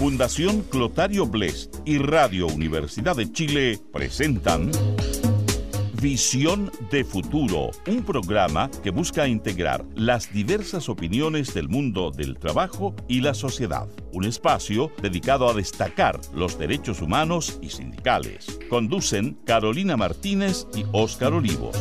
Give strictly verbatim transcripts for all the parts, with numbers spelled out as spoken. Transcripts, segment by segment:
Fundación Clotario Blest y Radio Universidad de Chile presentan Visión de Futuro, un programa que busca integrar las diversas opiniones del mundo del trabajo y la sociedad. Un espacio dedicado a destacar los derechos humanos y sindicales. Conducen Carolina Martínez y Óscar Olivos.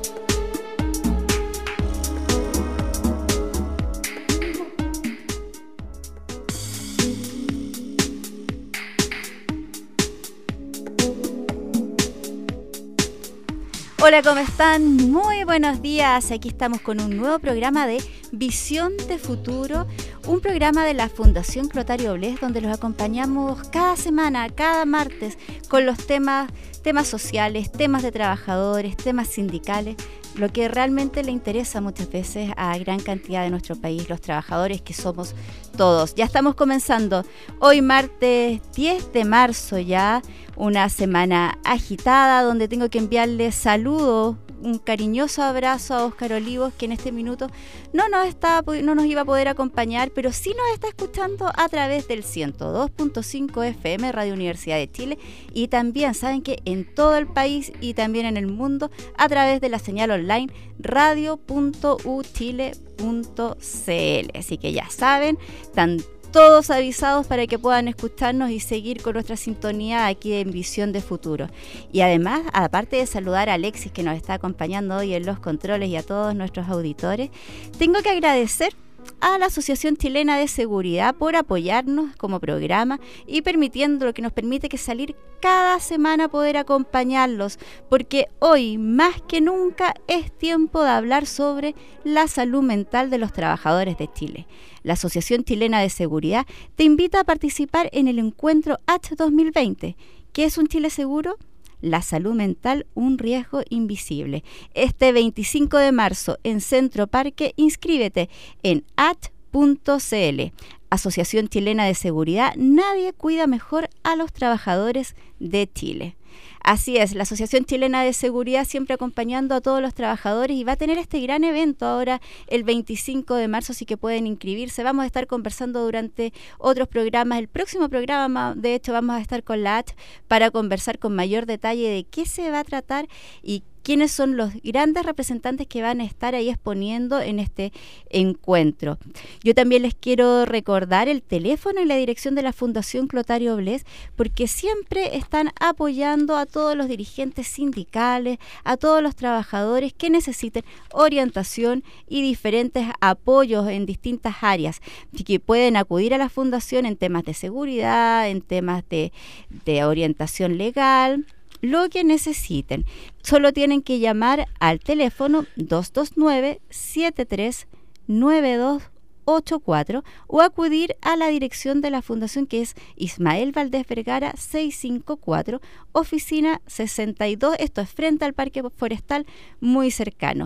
Hola, ¿cómo están? Muy buenos días. Aquí estamos con un nuevo programa de Visión de Futuro, un programa de la Fundación Clotario Blest, donde los acompañamos cada semana, cada martes, con los temas, temas sociales, temas de trabajadores, temas sindicales, lo que realmente le interesa muchas veces a gran cantidad de nuestro país, los trabajadores que somos todos. Ya estamos comenzando hoy martes diez de marzo ya, una semana agitada donde tengo que enviarle saludos, un cariñoso abrazo a Óscar Olivos, que en este minuto no nos, está, no nos iba a poder acompañar, pero sí nos está escuchando a través del ciento dos punto cinco F M, Radio Universidad de Chile, y también saben que en todo el país y también en el mundo a través de la señal online radio punto u chile punto c l. Así que ya saben, están todos avisados para que puedan escucharnos y seguir con nuestra sintonía aquí en Visión de Futuro. Y además, aparte de saludar a Alexis, que nos está acompañando hoy en los controles, y a todos nuestros auditores, tengo que agradecer a la Asociación Chilena de Seguridad por apoyarnos como programa y permitiendo lo que nos permite que salir cada semana poder acompañarlos, porque hoy más que nunca es tiempo de hablar sobre la salud mental de los trabajadores de Chile. La Asociación Chilena de Seguridad te invita a participar en el encuentro H dos mil veinte. ¿Qué es un Chile seguro? La salud mental, un riesgo invisible. Este veinticinco de marzo en Centro Parque, inscríbete en a t punto c l. Asociación Chilena de Seguridad, nadie cuida mejor a los trabajadores de Chile. Así es, la Asociación Chilena de Seguridad siempre acompañando a todos los trabajadores y va a tener este gran evento ahora el veinticinco de marzo, así que pueden inscribirse. Vamos a estar conversando durante otros programas. El próximo programa, de hecho, vamos a estar con la A T para conversar con mayor detalle de qué se va a tratar y quiénes son los grandes representantes que van a estar ahí exponiendo en este encuentro. Yo también les quiero recordar el teléfono y la dirección de la Fundación Clotario Blest, porque siempre están apoyando a todos los dirigentes sindicales, a todos los trabajadores que necesiten orientación y diferentes apoyos en distintas áreas. Así que pueden acudir a la Fundación en temas de seguridad, en temas de, de orientación legal, lo que necesiten. Solo tienen que llamar al teléfono dos dos nueve, siete tres nueve dos ocho cuatro o acudir a la dirección de la Fundación, que es Ismael Valdés Vergara seiscientos cincuenta y cuatro, oficina sesenta y dos. Esto es frente al Parque Forestal, muy cercano.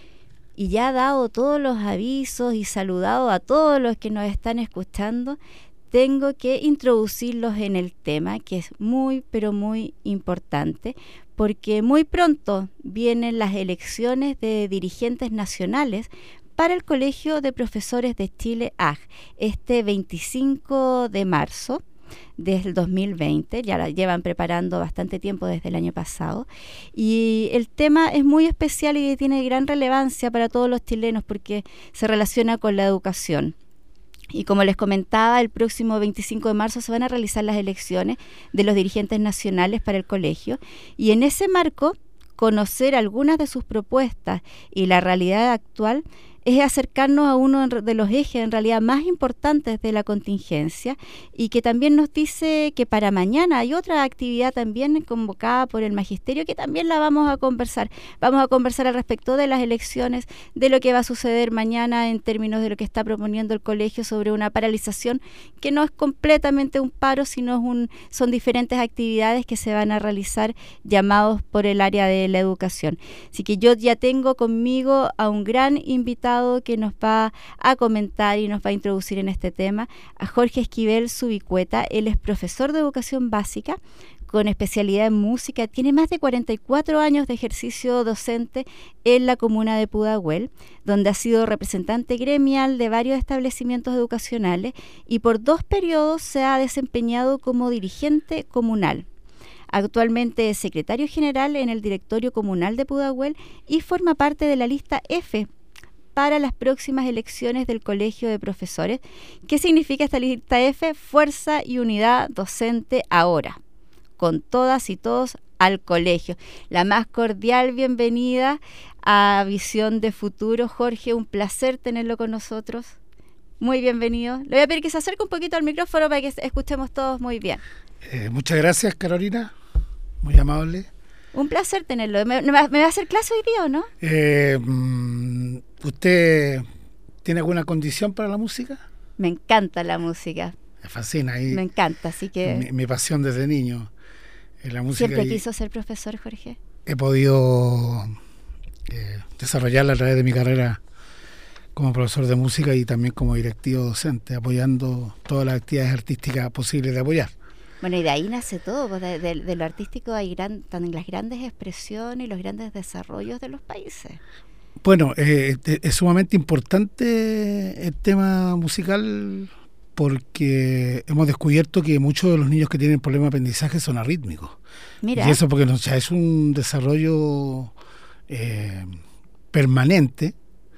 Y ya dado todos los avisos y saludado a todos los que nos están escuchando, tengo que introducirlos en el tema, que es muy, pero muy importante, porque muy pronto vienen las elecciones de dirigentes nacionales para el Colegio de Profesores de Chile, A G, este veinticinco de marzo del dos mil veinte, ya la llevan preparando bastante tiempo desde el año pasado, y el tema es muy especial y tiene gran relevancia para todos los chilenos porque se relaciona con la educación. Y como les comentaba, el próximo veinticinco de marzo se van a realizar las elecciones de los dirigentes nacionales para el colegio, y en ese marco, conocer algunas de sus propuestas y la realidad actual es acercarnos a uno de los ejes en realidad más importantes de la contingencia, y que también nos dice que para mañana hay otra actividad también convocada por el Magisterio que también la vamos a conversar. Vamos a conversar al respecto de las elecciones, de lo que va a suceder mañana en términos de lo que está proponiendo el colegio sobre una paralización que no es completamente un paro, sino es un, son diferentes actividades que se van a realizar llamados por el área de la educación. Así que yo ya tengo conmigo a un gran invitado que nos va a comentar y nos va a introducir en este tema, a Jorge Esquivel Zubicueta. Él es profesor de educación básica, con especialidad en música. Tiene más de cuarenta y cuatro años de ejercicio docente en la comuna de Pudahuel, donde ha sido representante gremial de varios establecimientos educacionales y por dos periodos se ha desempeñado como dirigente comunal. Actualmente es secretario general en el directorio comunal de Pudahuel y forma parte de la lista F para las próximas elecciones del Colegio de Profesores. ¿Qué significa esta lista F? Fuerza y unidad docente ahora, con todas y todos al colegio. La más cordial bienvenida a Visión de Futuro. Jorge, un placer tenerlo con nosotros. Muy bienvenido. Le voy a pedir que se acerque un poquito al micrófono para que escuchemos todos muy bien. Eh, muchas gracias, Carolina. Muy amable. Un placer tenerlo. ¿Me, me va a hacer clase hoy día o no? Eh, ¿Usted tiene alguna condición para la música? Me encanta la música. Me fascina. Y me encanta, así que... Mi, mi pasión desde niño. En la música. ¿Siempre quiso ser profesor, Jorge? He podido eh, desarrollarla a través de mi carrera como profesor de música y también como directivo docente, apoyando todas las actividades artísticas posibles de apoyar. Bueno, y de ahí nace todo, de, de, de lo artístico hay gran, tan las grandes expresiones y los grandes desarrollos de los países. Bueno, eh, es sumamente importante el tema musical porque hemos descubierto que muchos de los niños que tienen problemas de aprendizaje son arrítmicos. Mira. Y eso porque no, o sea, es un desarrollo eh, permanente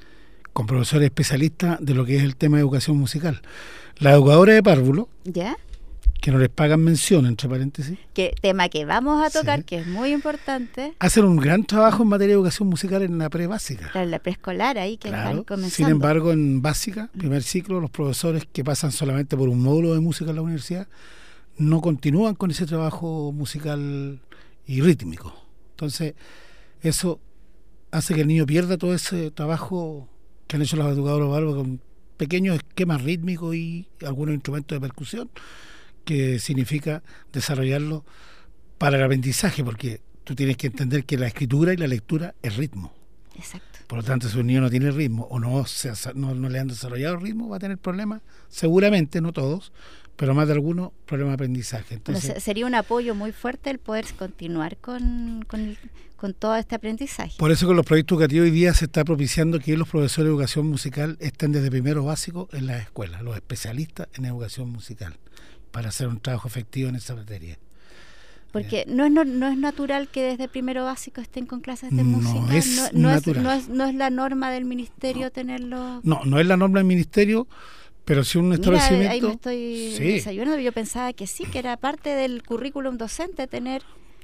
con profesores especialistas de lo que es el tema de educación musical. La educadora de párvulo, ¿ya?, que no les pagan mención, entre paréntesis. Que tema que vamos a tocar, sí, que es muy importante. Hacen un gran trabajo en materia de educación musical en la pre-básica. Claro, la preescolar ahí que claro. están comenzando. Sin embargo, en básica, primer ciclo, los profesores que pasan solamente por un módulo de música en la universidad no continúan con ese trabajo musical y rítmico. Entonces, eso hace que el niño pierda todo ese trabajo que han hecho los educadores bárbaros con pequeños esquemas rítmicos y algunos instrumentos de percusión, que significa desarrollarlo para el aprendizaje, porque tú tienes que entender que la escritura y la lectura es ritmo. Exacto. Por lo tanto, si un niño no tiene ritmo o no, se, no, no le han desarrollado ritmo, va a tener problemas, seguramente, no todos, pero más de algunos, problemas de aprendizaje. Entonces, bueno, sería un apoyo muy fuerte el poder continuar con, con, el, con todo este aprendizaje. Por eso con los proyectos educativos hoy día se está propiciando que los profesores de educación musical estén desde primero básico en las escuelas, los especialistas en educación musical, para hacer un trabajo efectivo en esa materia. Porque no es, no, no es natural que desde primero básico estén con clases de no música. Es no, no, natural. Es, no, es, no es la norma del ministerio no. tenerlo. No, no es la norma del ministerio, pero sí un Mira, establecimiento. Ahí me estoy sí. desayunando. Yo pensaba que sí, que era parte del currículum docente tener.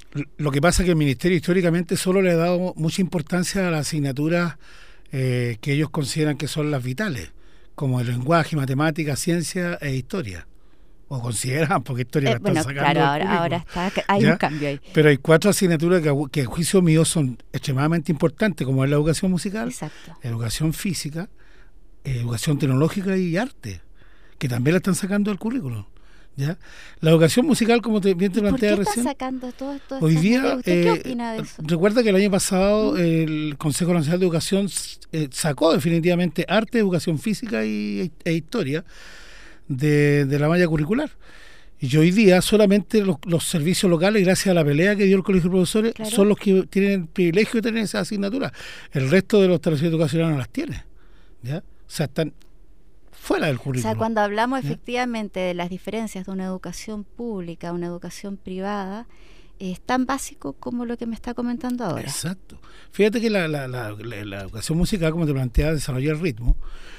Lo que pasa es que el ministerio históricamente solo le ha dado mucha importancia a las asignaturas eh, que ellos consideran que son las vitales, como el lenguaje, matemática, ciencia e historia. O consideran, porque historia eh, la están bueno, sacando. Claro, ahora, ahora está, hay ¿ya? un cambio ahí. Pero hay cuatro asignaturas que, que a juicio mío son extremadamente importantes, como es la educación musical, exacto, educación física, educación tecnológica y arte, que también la están sacando del currículum. ¿Ya? La educación musical, como te, bien te planteaba recién. ¿Por qué están sacando todo esto? Hoy día, ¿Usted eh, qué opina de eso? Recuerda que el año pasado el Consejo Nacional de Educación eh, sacó definitivamente arte, educación física y, e historia de, de la malla curricular. Y hoy día solamente los, los servicios locales, gracias a la pelea que dio el Colegio de Profesores, claro, son los que tienen el privilegio de tener esa asignatura. El resto de los establecimientos educacionales no las tiene. ¿Ya? O sea, están fuera del currículum. O sea, cuando hablamos ¿ya? efectivamente de las diferencias de una educación pública a una educación privada, es tan básico como lo que me está comentando ahora. Exacto. Fíjate que la, la, la, la, la educación musical, como te planteaba, desarrolla el ritmo.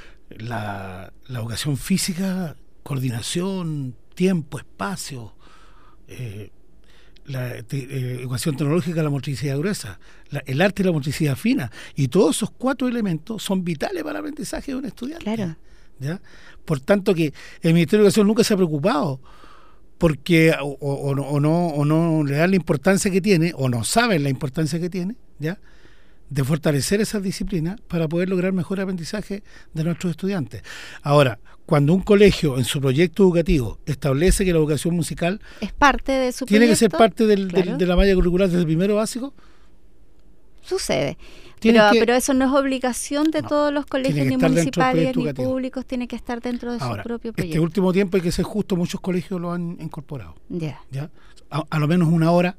La, la educación física, coordinación, tiempo, espacio, eh, la te, eh, educación tecnológica, la motricidad gruesa, la, el arte y la motricidad fina, y todos esos cuatro elementos son vitales para el aprendizaje de un estudiante. Claro. ¿Ya? Por tanto que el Ministerio de Educación nunca se ha preocupado porque o, o, o, no, o no le dan la importancia que tiene, o no saben la importancia que tiene, ¿ya?, de fortalecer esas disciplinas para poder lograr mejor aprendizaje de nuestros estudiantes. Ahora, cuando un colegio en su proyecto educativo establece que la educación musical es parte de su tiene proyecto, que ser parte del, claro, del, de la malla curricular desde el primero básico, sucede. Pero, que, pero eso no es obligación de no, todos los colegios, ni municipales, ni públicos, tiene que estar dentro de Ahora, su propio proyecto. Este último tiempo, hay que ser justo, muchos colegios lo han incorporado. Yeah. ¿Ya? A, a lo menos una hora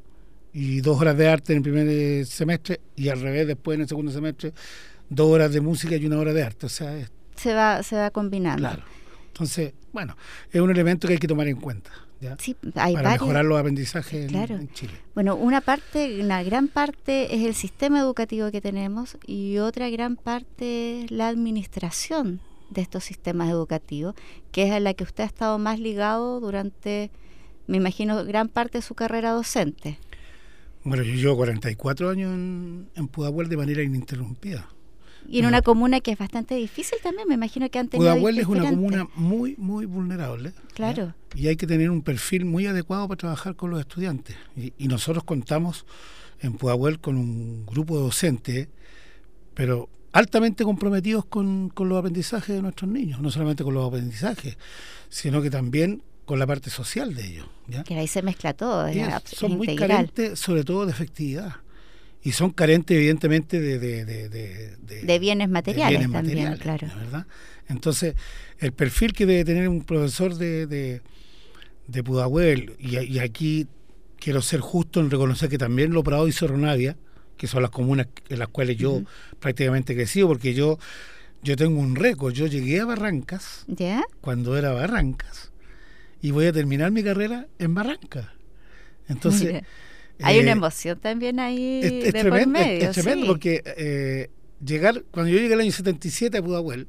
y dos horas de arte en el primer semestre, y al revés después en el segundo semestre, dos horas de música y una hora de arte. O sea, es, se va se va combinando. Claro. Entonces, bueno, es un elemento que hay que tomar en cuenta. ¿Ya? Sí, hay para varios, mejorar los aprendizajes claro. en, en Chile. Bueno, una parte, una gran parte es el sistema educativo que tenemos y otra gran parte es la administración de estos sistemas educativos, que es a la que usted ha estado más ligado durante, me imagino, gran parte de su carrera docente. Bueno, yo llevo cuarenta y cuatro años en, en Pudahuel de manera ininterrumpida. Y en no. una comuna que es bastante difícil también, me imagino que han tenido Pudahuel es una comuna muy, muy vulnerable. Claro. ¿Ya? Y hay que tener un perfil muy adecuado para trabajar con los estudiantes. Y, y nosotros contamos en Pudahuel con un grupo de docentes, pero altamente comprometidos con, con los aprendizajes de nuestros niños. No solamente con los aprendizajes, sino que también con la parte social de ellos. ¿Ya? Que ahí se mezcla todo. Es, es, son integral. Muy carentes, sobre todo de efectividad. Y son carentes, evidentemente, de... De, de, de, de, de bienes materiales de bienes también, materiales, claro. ¿verdad? Entonces, el perfil que debe tener un profesor de, de, de Pudahuel, y, y aquí quiero ser justo en reconocer que también Lo Prado y Cerro Navia, que son las comunas en las cuales yo uh-huh. prácticamente he crecido, porque yo, yo tengo un récord. Yo llegué a Barrancas, ¿ya? Cuando era Barrancas, y voy a terminar mi carrera en Barrancas. Entonces... Mira. Hay una emoción también ahí es, es de tremendo, por medio. Es, es tremendo sí. porque eh, llegar, cuando yo llegué el año setenta y siete a Pudahuel,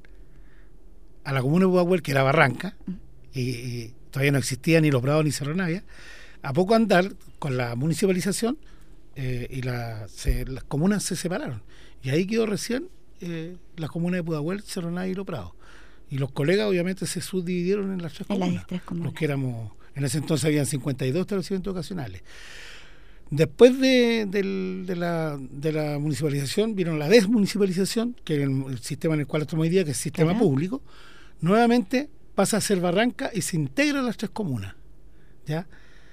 a la comuna de Pudahuel, que era Barranca, y, y todavía no existía ni Los Prados ni Cerro Navia, a poco andar con la municipalización eh, y la, se, las comunas se separaron. Y ahí quedó recién eh, la comuna de Pudahuel, Cerro Navia y Los Prados. Y los colegas obviamente se subdividieron en las tres en comunas. Las tres comunas. Los que éramos, en ese entonces habían cincuenta y dos establecimientos ocasionales. Después de, de, de, la, de la municipalización vino la desmunicipalización, que es el, el sistema en el cual estamos hoy día, que es el sistema claro. público. Nuevamente pasa a ser Barranca y se integran las tres comunas. ¿Ya?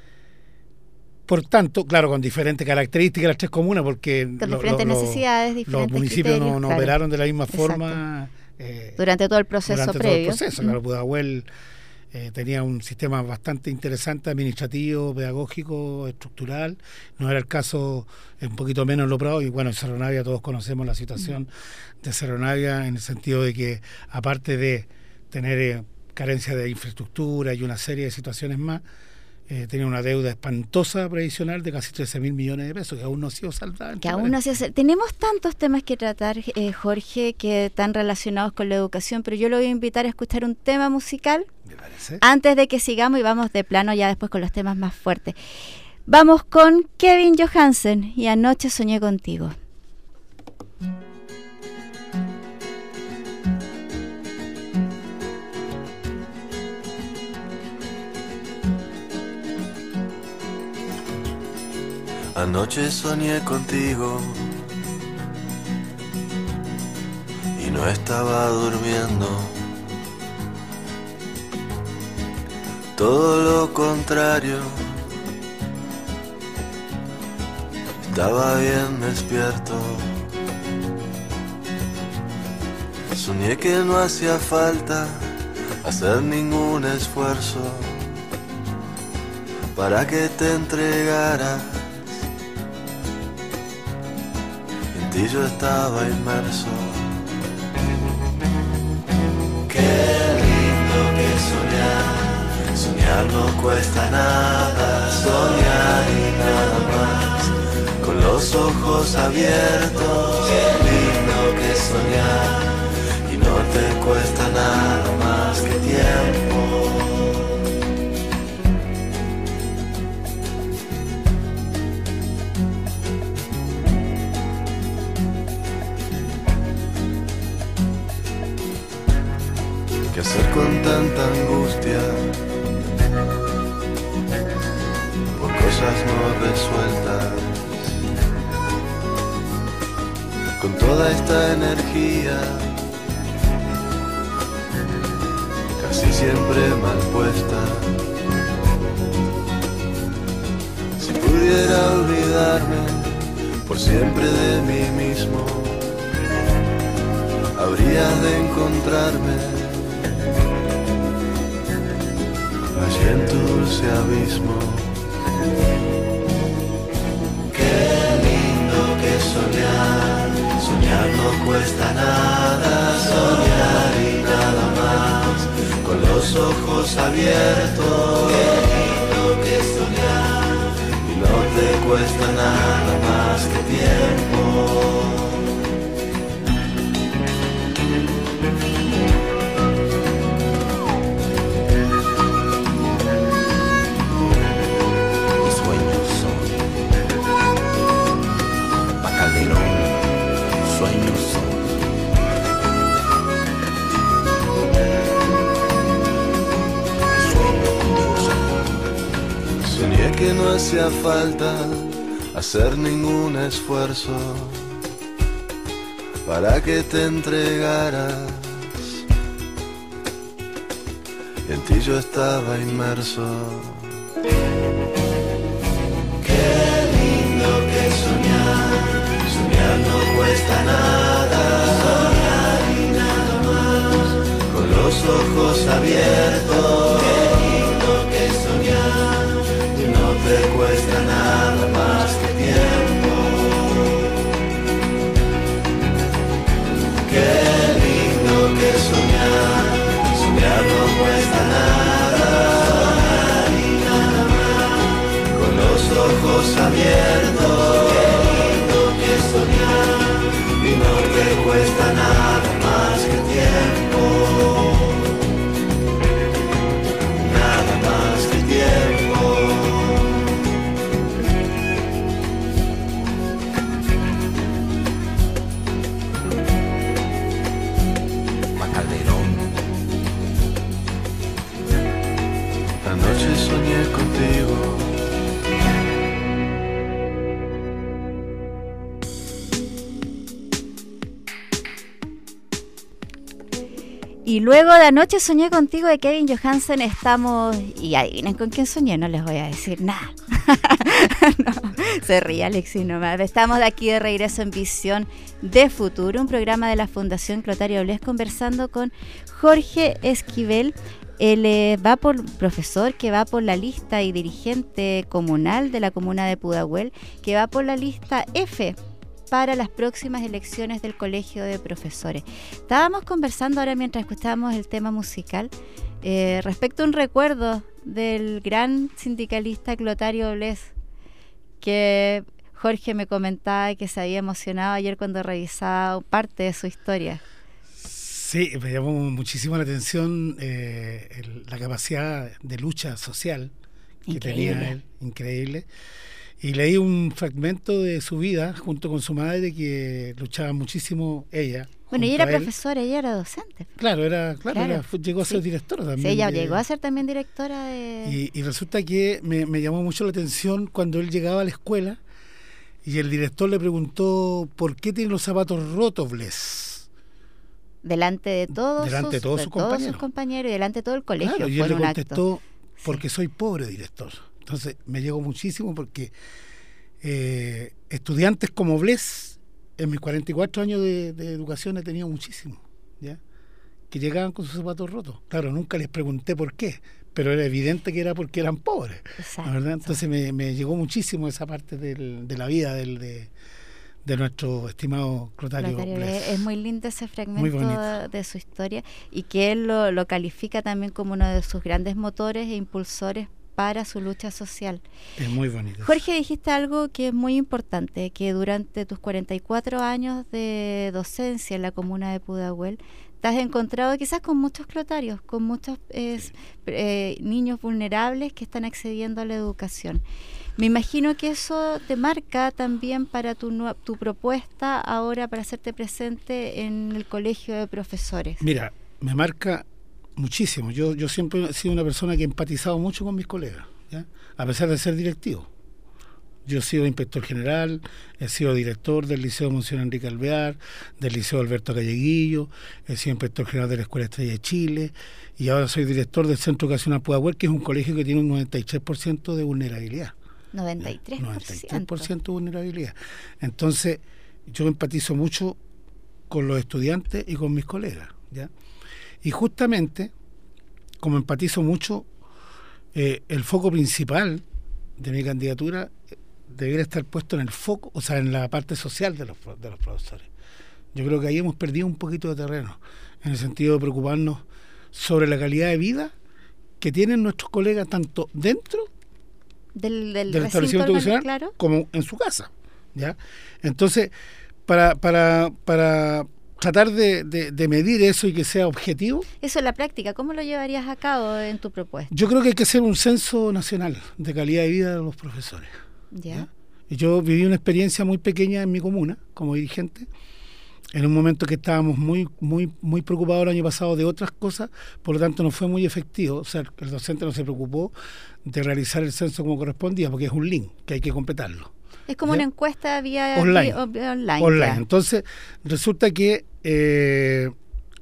Por tanto, claro, con diferentes características las tres comunas, porque con lo, diferentes lo, necesidades, diferentes los municipios criterios, no, no claro. operaron de la misma Exacto. forma. Eh, durante todo el proceso durante previo. Todo el proceso. Claro, Pudahuel eh, tenía un sistema bastante interesante, administrativo, pedagógico, estructural. No era el caso, un poquito menos en Lo Prado, y bueno, en Cerro Navia todos conocemos la situación mm. de Cerro Navia, en el sentido de que, aparte de tener eh, carencia de infraestructura y una serie de situaciones más, Eh, tenía una deuda espantosa previsional de casi trece mil millones de pesos que aún no ha sido saldada. Que aún no ha sido saldada. Tenemos tantos temas que tratar, eh, Jorge, que están relacionados con la educación, pero yo lo voy a invitar a escuchar un tema musical ¿Me parece? Antes de que sigamos y vamos de plano ya después con los temas más fuertes. Vamos con Kevin Johansen y Anoche soñé contigo. Anoche soñé contigo y no estaba durmiendo. Todo lo contrario, estaba bien despierto. Soñé que no hacía falta hacer ningún esfuerzo para que te entregara. Y yo estaba inmerso. Qué lindo que soñar. Soñar no cuesta nada. Soñar y nada más. Con los ojos abiertos. Qué lindo que soñar. Y no te cuesta nada más que tiempo. ¿Qué hacer con tanta angustia? Por cosas no resueltas. Con toda esta energía, casi siempre mal puesta. Si pudiera olvidarme por siempre de mí días de encontrarme allí en tu dulce abismo. Qué lindo que soñar, soñar no cuesta nada, soñar y nada más, con los ojos abiertos. Qué lindo que soñar, y no te cuesta nada más que tiempo. Que no hacía falta hacer ningún esfuerzo para que te entregaras, y en ti yo estaba inmerso. Qué lindo que soñar, soñar no cuesta nada, soñar y nada más, con los ojos abiertos. Qué lindo que soñar, no te cuesta nada más que tiempo. Qué lindo que soñar, soñar no cuesta nada, soñar y nada más, con los ojos abiertos. Qué lindo que soñar, y no te cuesta nada más que tiempo. Nada más que tiempo. Anoche soñé contigo. Y luego de Anoche soñé contigo de Kevin Johansen estamos, y adivinen con quién soñé, no les voy a decir nada. No, se ríe Alexis nomás. Estamos de aquí de regreso en Visión de Futuro, un programa de la Fundación Clotario Blest, conversando con Jorge Esquivel. Él eh, va por profesor que va por la lista y dirigente comunal de la comuna de Pudahuel, que va por la lista F para las próximas elecciones del Colegio de Profesores. Estábamos conversando ahora mientras escuchábamos el tema musical eh, respecto a un recuerdo del gran sindicalista Clotario Blest, que Jorge me comentaba que se había emocionado ayer cuando revisaba parte de su historia. Sí, me llamó muchísimo la atención eh, el, la capacidad de lucha social que increíble. tenía él, increíble. Y leí un fragmento de su vida junto con su madre, que luchaba muchísimo ella. Bueno, ella era profesora, ella era docente. Claro, era, claro, claro. Era, fue, llegó a ser sí. directora también. Sí, ella de, llegó a ser también directora de... Y, y resulta que me, me llamó mucho la atención cuando él llegaba a la escuela y el director le preguntó ¿por qué tiene los zapatos rotos, Blest? Delante de todos, delante sus, de todos, de sus, todos compañeros. sus compañeros y delante de todo el colegio. Claro, y él él le contestó, acto. porque sí. soy pobre, director. Entonces me llegó muchísimo porque eh, estudiantes como Blest, en mis cuarenta y cuatro años de, de educación he tenido muchísimo, ¿ya? Que llegaban con sus zapatos rotos. Claro, nunca les pregunté por qué, pero era evidente que era porque eran pobres. Exacto. ¿Verdad? Entonces me, me llegó muchísimo esa parte del, de la vida del, de, de nuestro estimado Clotario Blest. Es muy lindo ese fragmento de, de su historia, y que él lo, lo califica también como uno de sus grandes motores e impulsores para su lucha social. Es muy bonito. Jorge, dijiste algo que es muy importante, que durante tus cuarenta y cuatro años de docencia en la comuna de Pudahuel, te has encontrado quizás con muchos clotarios, con muchos eh, sí. eh, niños vulnerables que están accediendo a la educación. Me imagino que eso te marca también para tu, tu propuesta ahora para hacerte presente en el Colegio de Profesores. Mira, me marca muchísimo. Yo, yo siempre he sido una persona que he empatizado mucho con mis colegas, ¿ya? A pesar de ser directivo. Yo he sido inspector general, he sido director del Liceo Monseñor Enrique Alvear, del Liceo Alberto Calleguillo, he sido inspector general de la Escuela Estrella de Chile, y ahora soy director del Centro Educacional Pudahuel, que es un colegio que tiene un noventa y tres por ciento de vulnerabilidad. noventa y tres por ciento. noventa y tres por ciento de vulnerabilidad. Entonces, yo empatizo mucho con los estudiantes y con mis colegas, ¿ya? Y justamente, como empatizo mucho, eh, el foco principal de mi candidatura debería estar puesto en el foco, o sea, en la parte social de los, de los profesores. Yo creo que ahí hemos perdido un poquito de terreno, en el sentido de preocuparnos sobre la calidad de vida que tienen nuestros colegas tanto dentro del, del, del establecimiento educacional, claro, como en su casa, ¿ya? Entonces, para para para tratar de, de, de medir eso y que sea objetivo. Eso en la práctica, ¿cómo lo llevarías a cabo en tu propuesta? Yo creo que hay que hacer un censo nacional de calidad de vida de los profesores. Ya. ¿Ya? Y yo viví una experiencia muy pequeña en mi comuna como dirigente, en un momento que estábamos muy muy muy preocupados el año pasado de otras cosas, por lo tanto no fue muy efectivo. O sea, el docente no se preocupó de realizar el censo como correspondía, porque es un link que hay que completarlo. Es como, ¿ya?, una encuesta vía online. Vía, online, online. Entonces, resulta que eh,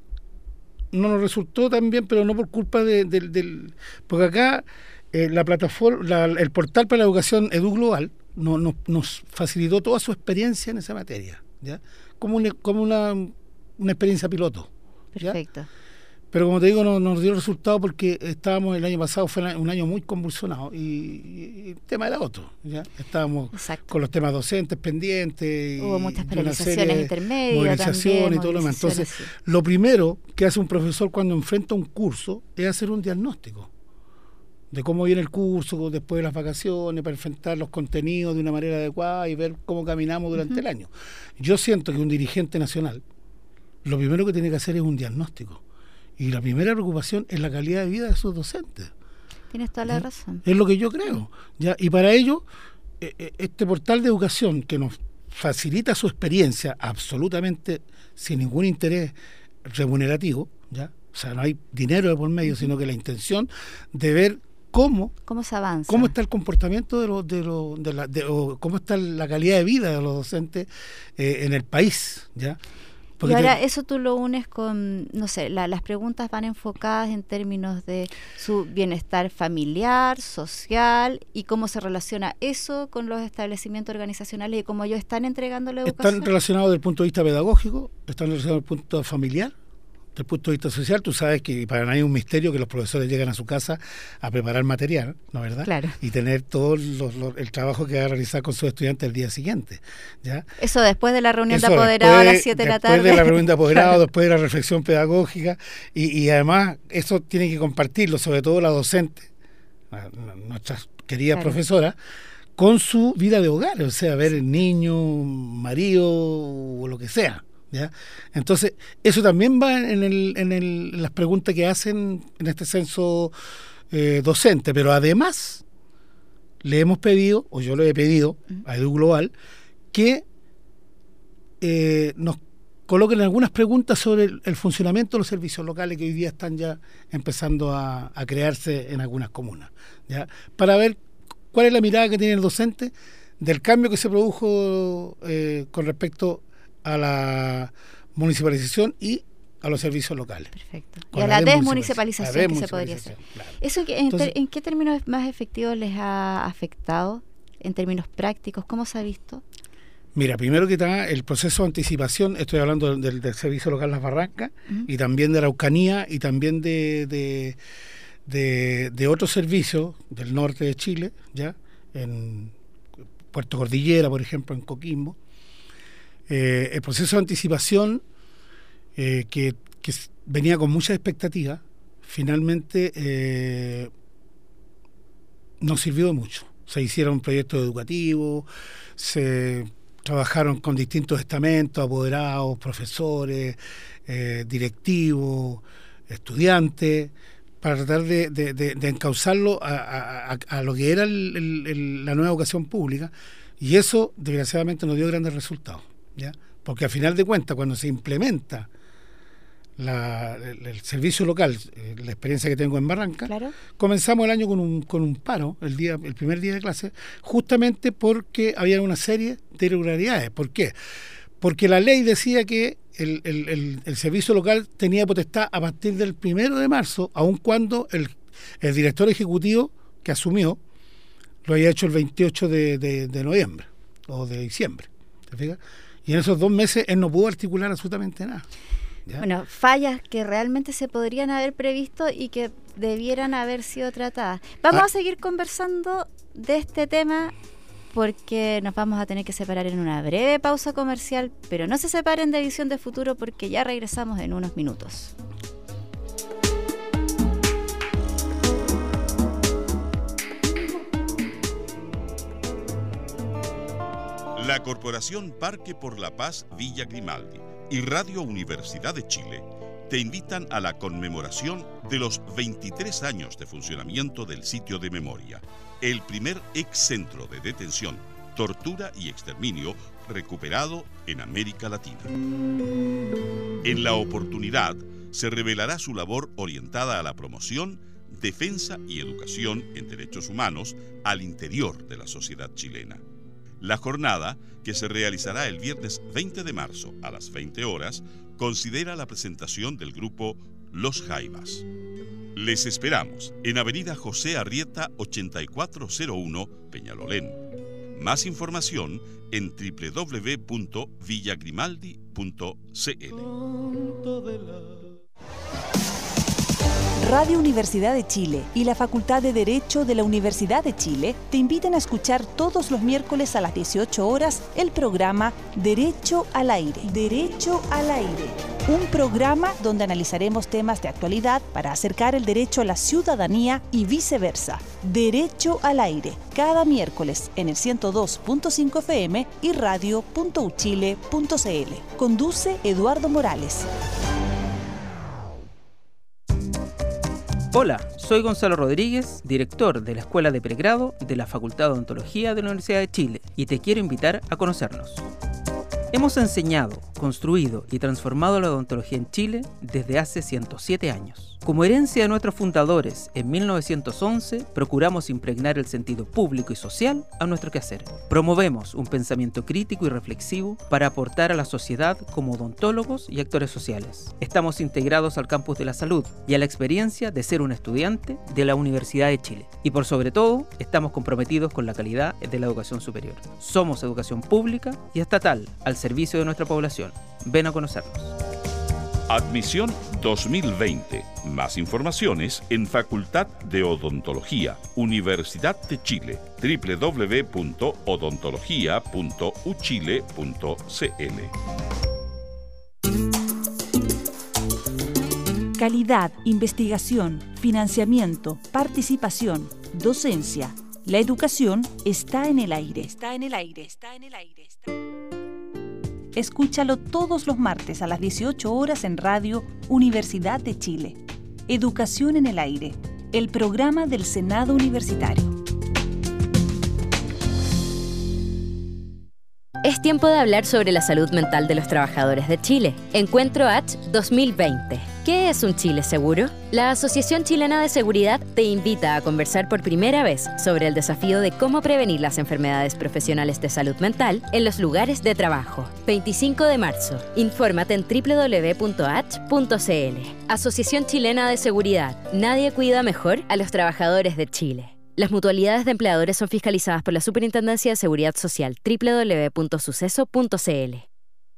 no nos resultó tan bien, pero no por culpa de, de, del... Porque acá eh, la plataforma, la, el portal para la educación EduGlobal no, no, nos facilitó toda su experiencia en esa materia, ¿ya? Como una, como una, una experiencia piloto. ¿Ya? Perfecto. Pero como te digo, no nos dio resultado porque estábamos, el año pasado fue un año muy convulsionado y, y, y el tema era otro, ¿ya? Estábamos Exacto. con los temas docentes pendientes. Hubo y, muchas y una penalizaciones intermedias, movilización también, y todo lo demás. Entonces, sí. Lo primero que hace un profesor cuando enfrenta un curso es hacer un diagnóstico de cómo viene el curso después de las vacaciones, para enfrentar los contenidos de una manera adecuada y ver cómo caminamos durante uh-huh. el año. Yo siento que un dirigente nacional lo primero que tiene que hacer es un diagnóstico. Y la primera preocupación es la calidad de vida de sus docentes. Tienes toda la razón. Es lo que yo creo, ¿ya? Y para ello, eh, este portal de educación que nos facilita su experiencia absolutamente sin ningún interés remunerativo, ¿ya? O sea, no hay dinero de por medio, uh-huh. sino que la intención de ver cómo cómo se avanza, cómo está el comportamiento de los de los de la de, o cómo está la calidad de vida de los docentes eh, en el país, ¿ya? Porque y ahora te... eso tú lo unes con, no sé, la, las preguntas van enfocadas en términos de su bienestar familiar, social, y cómo se relaciona eso con los establecimientos organizacionales y cómo ellos están entregando la educación. Están relacionados desde el punto de vista pedagógico, están relacionados desde el punto familiar, desde el punto de vista social. Tú sabes que para nadie es un misterio que los profesores llegan a su casa a preparar material, ¿no es verdad? Claro. Y tener todo los, los, el trabajo que va a realizar con sus estudiantes el día siguiente, ¿ya? Eso después de la reunión Eso de apoderados a las siete de la tarde. Después de la reunión de apoderados, claro. Después de la reflexión pedagógica, y, y además eso tiene que compartirlo, sobre todo la docente, nuestras queridas claro. profesoras, con su vida de hogar, o sea, ver el niño, marido o lo que sea. ¿Ya? Entonces, eso también va en, el, en, el, en las preguntas que hacen en este censo eh, docente, pero además le hemos pedido, o yo le he pedido a EduGlobal, que eh, nos coloquen algunas preguntas sobre el, el funcionamiento de los servicios locales que hoy día están ya empezando a, a crearse en algunas comunas, ¿ya? Para ver cuál es la mirada que tiene el docente del cambio que se produjo eh, con respecto a la municipalización y a los servicios locales. Perfecto. Y a la desmunicipalización que se podría hacer. Claro. ¿Eso en, Entonces, en qué términos más efectivos les ha afectado? En términos prácticos, ¿cómo se ha visto? Mira, primero que nada, el proceso de anticipación, estoy hablando del, del servicio local Las Barrancas, uh-huh. y también de la Araucanía y también de, de, de, de otros servicios del norte de Chile, ya en Puerto Cordillera, por ejemplo, en Coquimbo. Eh, el proceso de anticipación eh, que, que venía con muchas expectativas, finalmente eh, no sirvió de mucho. Se hicieron proyectos educativos, se trabajaron con distintos estamentos, apoderados, profesores, eh, directivos, estudiantes, para tratar de, de, de, de encauzarlo a, a, a lo que era el, el, el, la nueva educación pública, y eso desgraciadamente no dio grandes resultados, ¿ya? Porque al final de cuentas, cuando se implementa la, el, el servicio local, eh, la experiencia que tengo en Barranca, claro. comenzamos el año con un con un paro, el día el primer día de clase, justamente porque había una serie de irregularidades. ¿Por qué? Porque la ley decía que el, el, el, el servicio local tenía potestad a partir del primero de marzo, aun cuando el, el director ejecutivo que asumió lo había hecho el veintiocho de, de, de noviembre o de diciembre. ¿Te fijas? Y en esos dos meses él no pudo articular absolutamente nada. ¿Ya? Bueno, fallas que realmente se podrían haber previsto y que debieran haber sido tratadas. Vamos ah. a seguir conversando de este tema porque nos vamos a tener que separar en una breve pausa comercial, pero no se separen de Visión de Futuro porque ya regresamos en unos minutos. La Corporación Parque por la Paz Villa Grimaldi y Radio Universidad de Chile te invitan a la conmemoración de los veintitrés años de funcionamiento del sitio de memoria, el primer ex centro de detención, tortura y exterminio recuperado en América Latina. En la oportunidad se revelará su labor orientada a la promoción, defensa y educación en derechos humanos al interior de la sociedad chilena. La jornada, que se realizará el viernes veinte de marzo a las veinte horas, considera la presentación del grupo Los Jaivas. Les esperamos en Avenida José Arrieta ochenta y cuatro cero uno, Peñalolén. Más información en doble u doble u doble u punto villagrimaldi punto c l. Radio Universidad de Chile y la Facultad de Derecho de la Universidad de Chile te invitan a escuchar todos los miércoles a las dieciocho horas el programa Derecho al Aire. Derecho al Aire. Un programa donde analizaremos temas de actualidad para acercar el derecho a la ciudadanía y viceversa. Derecho al Aire, cada miércoles en el ciento dos punto cinco F M y radio punto u chile punto c l. Conduce Eduardo Morales. Hola, soy Gonzalo Rodríguez, director de la Escuela de Pregrado de la Facultad de Odontología de la Universidad de Chile, y te quiero invitar a conocernos. Hemos enseñado, construido y transformado la odontología en Chile desde hace ciento siete años. Como herencia de nuestros fundadores, en mil novecientos once procuramos impregnar el sentido público y social a nuestro quehacer. Promovemos un pensamiento crítico y reflexivo para aportar a la sociedad como odontólogos y actores sociales. Estamos integrados al campus de la salud y a la experiencia de ser un estudiante de la Universidad de Chile. Y por sobre todo, estamos comprometidos con la calidad de la educación superior. Somos educación pública y estatal al servicio de nuestra población. Ven a conocernos. Admisión dos mil veinte. Más informaciones en Facultad de Odontología, Universidad de Chile, doble u doble u doble u punto odontología punto u chile punto c l. Calidad, investigación, financiamiento, participación, docencia. La educación está en el aire. Está en el aire. Está en el aire. Está... Escúchalo todos los martes a las dieciocho horas en Radio Universidad de Chile. Educación en el aire, el programa del Senado Universitario. Es tiempo de hablar sobre la salud mental de los trabajadores de Chile. Encuentro H dos mil veinte. ¿Qué es un Chile seguro? La Asociación Chilena de Seguridad te invita a conversar por primera vez sobre el desafío de cómo prevenir las enfermedades profesionales de salud mental en los lugares de trabajo. veinticinco de marzo. Infórmate en doble u doble u doble u punto h punto c l. Asociación Chilena de Seguridad. Nadie cuida mejor a los trabajadores de Chile. Las mutualidades de empleadores son fiscalizadas por la Superintendencia de Seguridad Social. doble u doble u doble u punto suceso punto c l.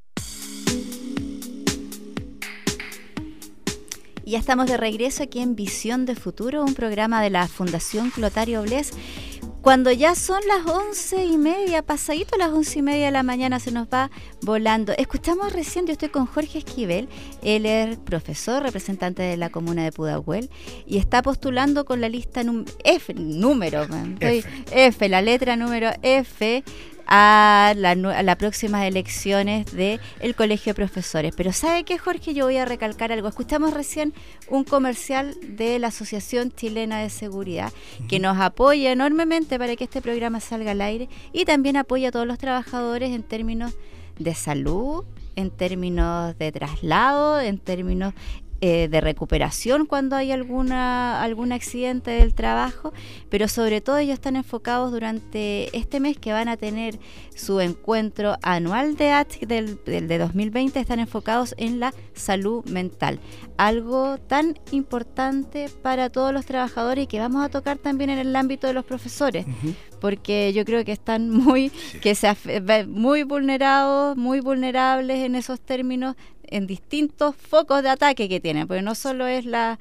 Ya estamos de regreso aquí en Visión de Futuro, un programa de la Fundación Clotario Blest. Cuando ya son las once y media, pasadito las once y media de la mañana, se nos va volando. Escuchamos recién, yo estoy con Jorge Esquivel, él es profesor, representante de la comuna de Pudahuel, y está postulando con la lista num- F, número, F. F, la letra número F, a las la próximas elecciones del Colegio de Profesores. Pero ¿sabe qué, Jorge? Yo voy a recalcar algo. Escuchamos recién un comercial de la Asociación Chilena de Seguridad que nos apoya enormemente para que este programa salga al aire y también apoya a todos los trabajadores en términos de salud, en términos de traslado, en términos eh, de recuperación cuando hay alguna algún accidente del trabajo, pero sobre todo ellos están enfocados durante este mes que van a tener su encuentro anual de A T C del, del de dos mil veinte, están enfocados en la salud mental, algo tan importante para todos los trabajadores y que vamos a tocar también en el ámbito de los profesores, uh-huh. porque yo creo que están muy sí. que se muy vulnerados, muy vulnerables en esos términos, en distintos focos de ataque que tienen, porque no solo es la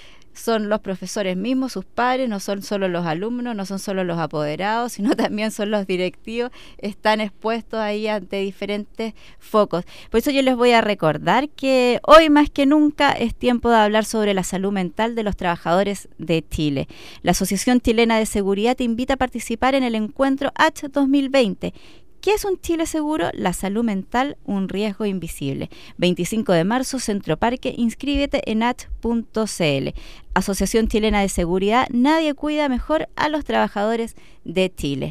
son los profesores mismos, sus padres, no son solo los alumnos, no son solo los apoderados, sino también son los directivos, están expuestos ahí ante diferentes focos. Por eso yo les voy a recordar que hoy más que nunca es tiempo de hablar sobre la salud mental de los trabajadores de Chile. La Asociación Chilena de Seguridad te invita a participar en el encuentro H dos mil veinte. ¿Qué es un Chile seguro? La salud mental, un riesgo invisible. veinticinco de marzo, Centro Parque, inscríbete en a t punto c l. Asociación Chilena de Seguridad, nadie cuida mejor a los trabajadores de Chile.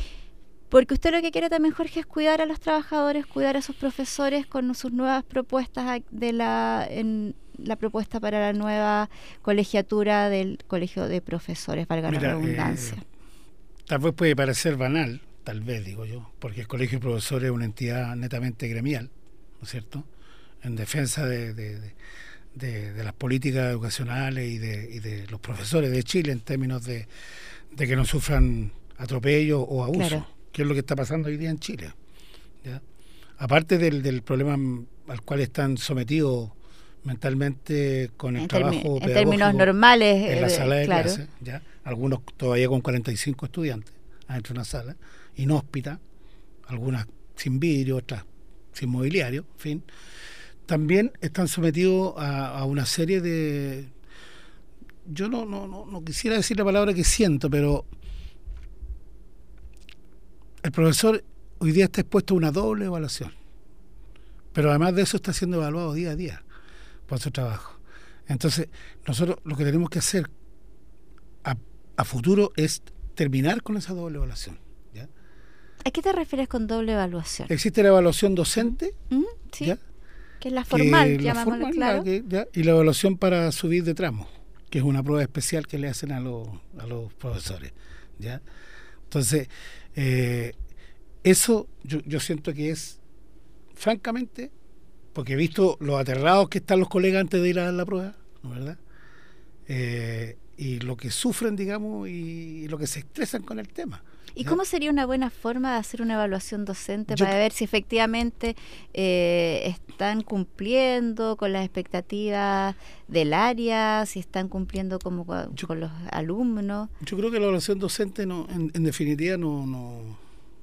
Porque usted lo que quiere también, Jorge, es cuidar a los trabajadores, cuidar a sus profesores con sus nuevas propuestas de la en la propuesta para la nueva colegiatura del Colegio de Profesores, valga la redundancia. Eh, tal vez puede parecer banal, tal vez digo yo, porque el Colegio de Profesores es una entidad netamente gremial, ¿no es cierto?, en defensa de, de, de, de, de las políticas educacionales y de, y de los profesores de Chile en términos de, de que no sufran atropello o abuso, claro. que es lo que está pasando hoy día en Chile, ¿ya? Aparte del, del problema al cual están sometidos mentalmente con el en trabajo termi- pedagógico en términos normales en la sala de claro. clase, ¿ya? Algunos todavía con cuarenta y cinco estudiantes adentro de una sala inhóspita, algunas sin vidrio, otras sin mobiliario, en fin. También están sometidos a, a una serie de, yo no, no, no, no quisiera decir la palabra que siento, pero el profesor hoy día está expuesto a una doble evaluación, pero además de eso está siendo evaluado día a día por su trabajo. Entonces nosotros lo que tenemos que hacer a, a futuro es terminar con esa doble evaluación. ¿Ya? ¿A qué te refieres con doble evaluación? Existe la evaluación docente, ¿Mm? ¿Sí? ¿ya? Que es la formal, que la formal, claro. que, ¿ya? Y la evaluación para subir de tramo, que es una prueba especial que le hacen a los, a los profesores, ¿ya? Entonces, eh, eso yo, yo siento que es, francamente, porque he visto los aterrados que están los colegas antes de ir a dar la prueba, ¿no es verdad? Eh, y lo que sufren, digamos, y, y lo que se estresan con el tema. ¿Y ¿ya? cómo sería una buena forma de hacer una evaluación docente Yo, para ver si efectivamente eh, están cumpliendo con las expectativas del área, si están cumpliendo como con, yo, con los alumnos? Yo creo que la evaluación docente, no, en, en definitiva, no, no,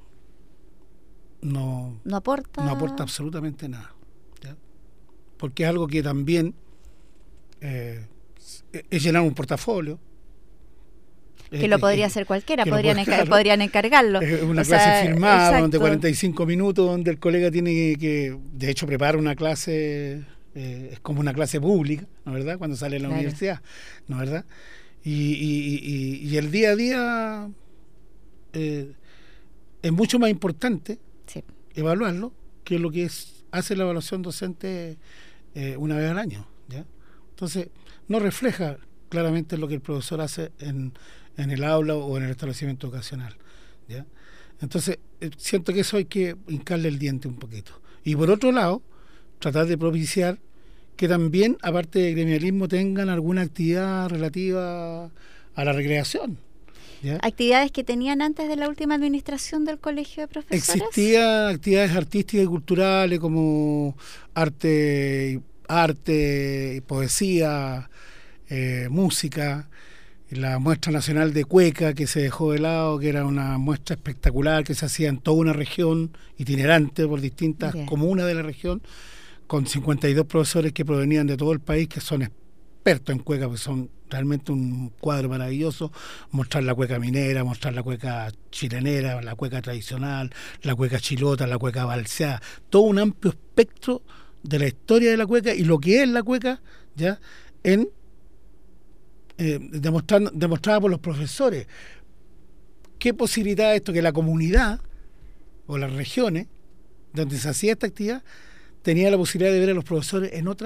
no, no aporta, no aporta absolutamente nada, ¿ya? Porque es algo que también eh, es llenar un portafolio. Que lo podría hacer cualquiera, podrían, puede, encar- claro, podrían encargarlo. Es una o clase sea, firmada, exacto. donde cuarenta y cinco minutos, donde el colega tiene que, que de hecho, prepara una clase, eh, es como una clase pública, ¿no es verdad?, cuando sale de la claro. universidad, ¿no es verdad? Y, y, y, y el día a día eh, es mucho más importante sí. evaluarlo que lo que es hace la evaluación docente eh, una vez al año, ¿ya? Entonces, no refleja claramente lo que el profesor hace en en el aula o en el establecimiento educacional, ¿ya? Entonces, eh, siento que eso hay que hincarle el diente un poquito. Y por otro lado, tratar de propiciar que también, aparte de gremialismo, tengan alguna actividad relativa a la recreación, ¿ya? ¿Actividades que tenían antes de la última administración del Colegio de Profesores? Existían actividades artísticas y culturales como arte, arte, poesía, eh, música, la muestra nacional de cueca que se dejó de lado, que era una muestra espectacular que se hacía en toda una región itinerante por distintas Bien. comunas de la región, con cincuenta y dos profesores que provenían de todo el país, que son expertos en cueca, porque son realmente un cuadro maravilloso. Mostrar la cueca minera, mostrar la cueca chilenera, la cueca tradicional, la cueca chilota, la cueca balseada, todo un amplio espectro de la historia de la cueca y lo que es la cueca, ya en Eh, demostrando, demostrada por los profesores. ¿Qué posibilidad esto? Que la comunidad o las regiones donde se hacía esta actividad tenía la posibilidad de ver a los profesores en otra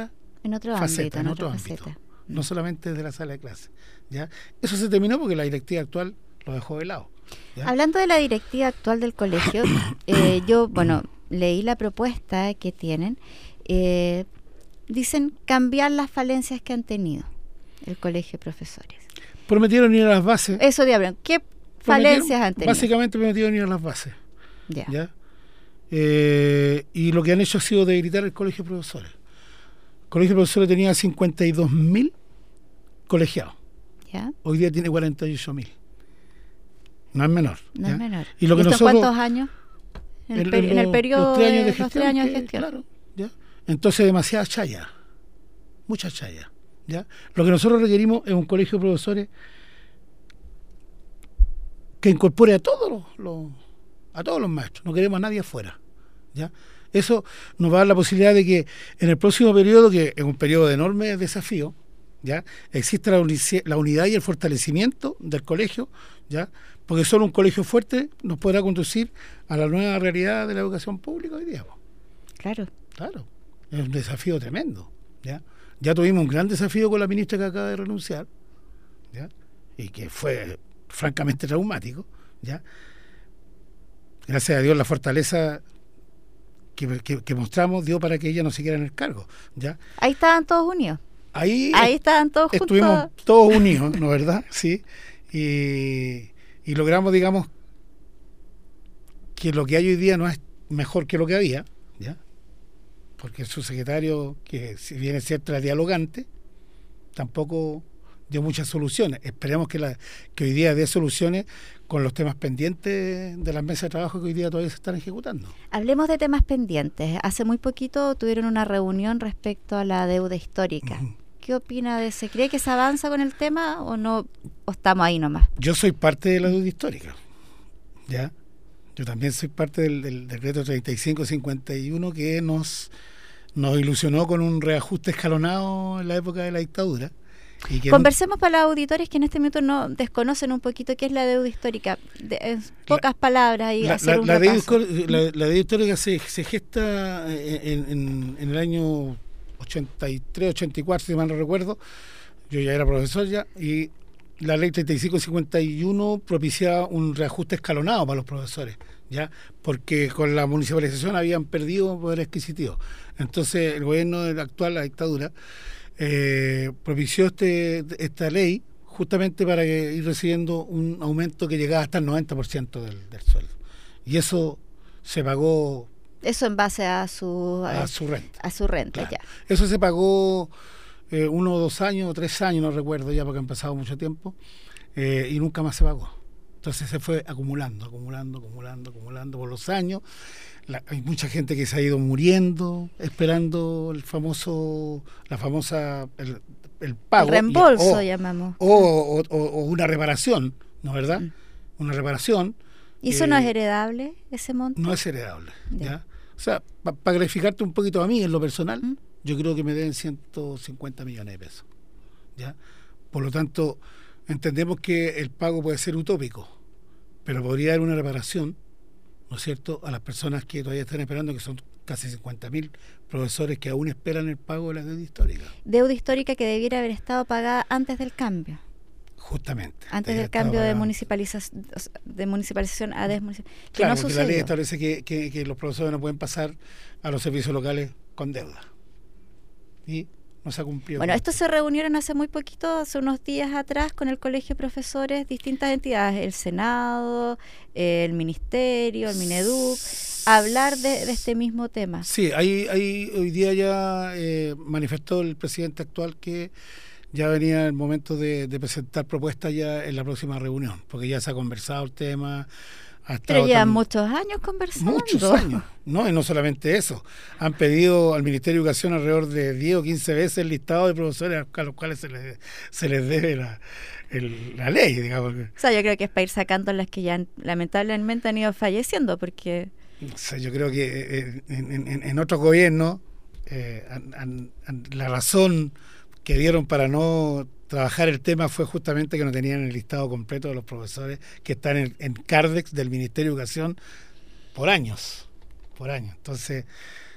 en otro faceta, ámbito, en en otro otra ámbito, faceta. no solamente desde la sala de clase, ¿ya? Eso se terminó porque la directiva actual lo dejó de lado, ¿ya? Hablando de la directiva actual del colegio, eh, yo, bueno, leí la propuesta que tienen. Eh, dicen cambiar las falencias que han tenido el colegio de profesores. Prometieron ir a las bases. Eso, diablo, ¿qué falencias han tenido? Básicamente prometieron ir a las bases. Ya. ¿Ya? Eh, y lo que han hecho ha sido debilitar el colegio de profesores. El colegio de profesores tenía cincuenta y dos mil colegiados. ¿Ya? Hoy día tiene cuarenta y ocho mil. No es menor. No ¿ya? es menor. Y lo que ¿Esto nosotros, cuántos años? En el, en, per- en en el los- periodo los tres años de de, gestión. los tres años de que- gestión. Claro, ¿ya? Entonces demasiada chaya. Mucha chaya. ¿Ya? Lo que nosotros requerimos es un colegio de profesores que incorpore a todos los, los a todos los maestros. No queremos a nadie afuera, ¿ya? Eso nos va a dar la posibilidad de que en el próximo periodo, que es un periodo de enorme desafío, ¿ya? Exista la, unici- la unidad y el fortalecimiento del colegio, ¿ya? Porque solo un colegio fuerte nos podrá conducir a la nueva realidad de la educación pública hoy día. po. Claro. Claro, es un desafío tremendo, ¿ya? Ya tuvimos un gran desafío con la ministra que acaba de renunciar, ¿ya? Y que fue francamente traumático, ¿ya? Gracias a Dios la fortaleza que, que, que mostramos dio para que ella no se quedara en el cargo, ¿ya? Ahí estaban todos unidos. Ahí, Ahí estaban todos juntos. estuvimos todos unidos, ¿no verdad? Sí. Y, y logramos, digamos, que lo que hay hoy día no es mejor que lo que había, ¿ya? Porque el subsecretario, que si bien es cierto era dialogante, tampoco dio muchas soluciones. Esperemos que, la, que hoy día dé soluciones con los temas pendientes de las mesas de trabajo que hoy día todavía se están ejecutando. Hablemos de temas pendientes. Hace muy poquito tuvieron una reunión respecto a la deuda histórica. Ujú. ¿Qué opina de eso? ¿Cree que se avanza con el tema o no? ¿O estamos ahí nomás? Yo soy parte de la deuda histórica, ¿ya? Yo también soy parte del, del decreto treinta y cinco cincuenta y uno que nos, nos ilusionó con un reajuste escalonado en la época de la dictadura. Y que Conversemos para los auditores que en este minuto no desconocen un poquito qué es la deuda histórica. De, en pocas la, palabras y la, hacer la, un la repaso. Deuda, la, la deuda histórica se, se gesta en, en, en el año ochenta y tres, ochenta y cuatro, si mal no recuerdo. Yo ya era profesor ya, y la ley treinta y cinco cincuenta y uno propiciaba un reajuste escalonado para los profesores, ya, porque con la municipalización habían perdido poder adquisitivo. Entonces el gobierno actual, la dictadura, eh, propició este esta ley justamente para que ir recibiendo un aumento que llegaba hasta el noventa por ciento del, del sueldo. Y eso se pagó Eso en base a su a a, su renta. a su renta, Claro. ya. Eso se pagó eh, uno o dos años, o tres años, no recuerdo ya porque han pasado mucho tiempo, eh, y nunca más se pagó. Entonces se fue acumulando, acumulando, acumulando, acumulando por los años. La, hay mucha gente que se ha ido muriendo esperando el famoso, la famosa, el, el pago. El reembolso, y, o, llamamos. O, o, o una reparación, ¿no es verdad? Mm. Una reparación. ¿Y eso eh, no es heredable, ese monto? No es heredable, Ya. ¿ya? O sea, para pa clarificarte un poquito a mí en lo personal, ¿Mm? yo creo que me deben ciento cincuenta millones de pesos, ¿ya? Por lo tanto, entendemos que el pago puede ser utópico, pero podría haber una reparación, ¿no es cierto?, a las personas que todavía están esperando, que son casi cincuenta mil profesores que aún esperan el pago de la deuda histórica. Deuda histórica que debiera haber estado pagada antes del cambio. Justamente. Antes debería del cambio estar de, pagado. municipalización, de municipalización a desmunicipalización. Que Claro, no porque la ley sucedió. establece que, que, que los profesores no pueden pasar a los servicios locales con deuda. Y no se ha cumplido. Bueno, con estos se reunieron hace muy poquito, hace unos días atrás, con el Colegio de Profesores, distintas entidades, el Senado, el Ministerio, el Mineduc, a hablar de, de este mismo tema. Sí, hay, hay, hoy día ya eh, manifestó el presidente actual que ya venía el momento de, de presentar propuestas ya en la próxima reunión, porque ya se ha conversado el tema. Ha estado Pero llevan tan- muchos años conversando. Muchos años, ¿no? Y no solamente eso. Han pedido al Ministerio de Educación alrededor de diez o quince veces el listado de profesores a los cuales se les, se les debe la, el- la ley, digamos. O sea, yo creo que es para ir sacando las que ya han- lamentablemente han ido falleciendo, porque O sea, yo creo que eh, en, en- en otros gobiernos eh, han- han- han- la razón que dieron para no trabajar el tema fue justamente que no tenían el listado completo de los profesores que están en, en Cardex del Ministerio de Educación por años, por años. Entonces,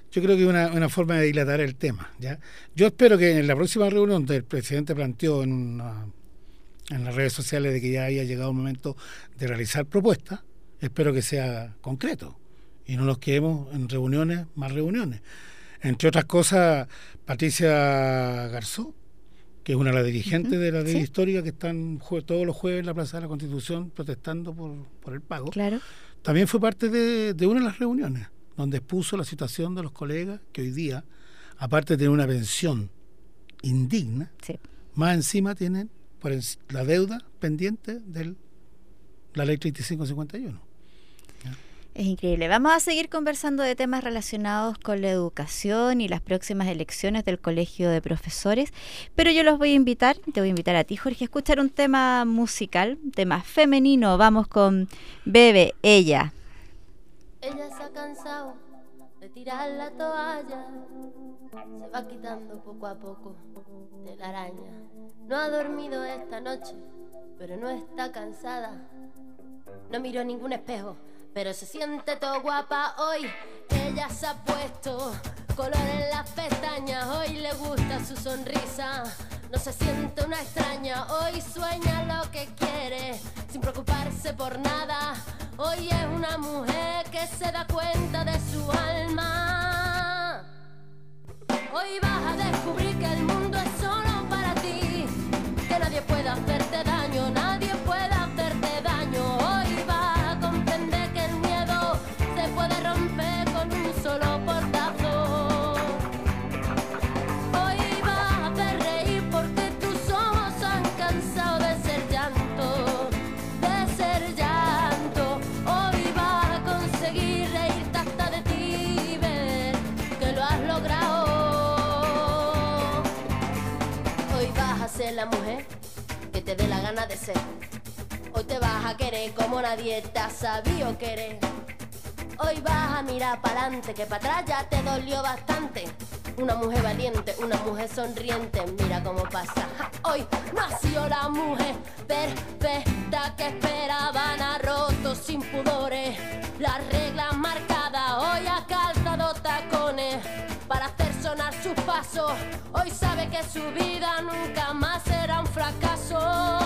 yo creo que es una, una forma de dilatar el tema, ¿ya? Yo espero que en la próxima reunión donde el presidente planteó en, una, en las redes sociales de que ya había llegado el momento de realizar propuestas, espero que sea concreto y no nos quedemos en reuniones, más reuniones. Entre otras cosas, Patricia Garzó, que es una de las dirigentes uh-huh. de la ley ¿Sí? histórica que están jue- todos los jueves en la Plaza de la Constitución protestando por, por el pago, claro. también fue parte de, de una de las reuniones donde expuso la situación de los colegas que hoy día, aparte de tener una pensión indigna, sí. más encima tienen por en, la deuda pendiente de la ley treinta y cinco cincuenta y uno. ¿Ya? Es increíble. Vamos a seguir conversando de temas relacionados con la educación y las próximas elecciones del Colegio de Profesores, pero yo los voy a invitar, te voy a invitar a ti, Jorge, a escuchar un tema musical, un tema femenino. Vamos con Bebe, ella. Ella se ha cansado de tirar la toalla, se va quitando poco a poco de la araña. No ha dormido esta noche, pero no está cansada. No miró ningún espejo, pero se siente todo guapa hoy. Ella se ha puesto color en las pestañas, hoy le gusta su sonrisa. No se siente una extraña, hoy sueña lo que quiere, sin preocuparse por nada. Hoy es una mujer que se da cuenta de su alma. Hoy vas a descubrir que el mundo es solo para ti, que nadie puede hacerte daño, nadie puede hacerte daño. Hoy vas a comprender que el miedo se puede romper con un solo portazo. Hoy vas a hacer reír porque tus ojos han cansado de ser llanto, de ser llanto. Hoy vas a conseguir reírte hasta de ti y ver que lo has logrado. Hoy vas a ser la mujer que te dé la gana de ser. Hoy te vas a querer como nadie te ha sabido querer. Hoy vas a mirar para adelante, que para atrás ya te dolió bastante. Una mujer valiente, una mujer sonriente, mira cómo pasa. Ja, hoy nació la mujer perfecta que esperaban, ha roto sin pudores las reglas marcadas. Hoy ha calzado tacones para hacer sonar sus pasos. Hoy sabe que su vida nunca más será un fracaso.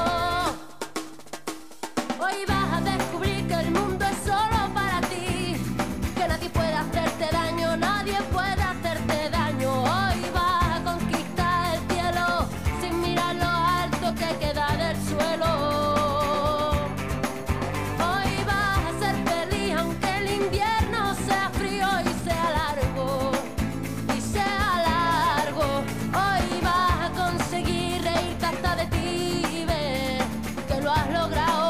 Hoy vas a descubrir que el mundo es solo para ti, que nadie puede hacerte daño, nadie puede hacerte daño. Hoy vas a conquistar el cielo sin mirar lo alto que queda del suelo. Hoy vas a ser feliz aunque el invierno sea frío y sea largo, y sea largo. Hoy vas a conseguir reírte hasta de ti y ver que lo has logrado.